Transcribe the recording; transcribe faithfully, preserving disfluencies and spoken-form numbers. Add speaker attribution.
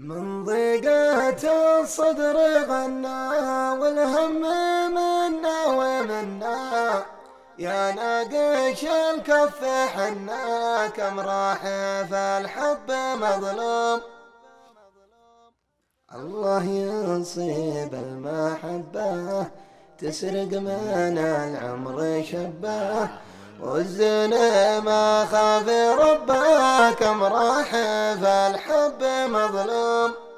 Speaker 1: من ضيقة الصدر غنى والهم منا ومنا، يا ناقش الكف حنا كم راح فالحب مظلوم. الله يصيب المحبة تسرق من العمر شبه، والزنا ما خاف ربه كم راح فالحب مظلوم.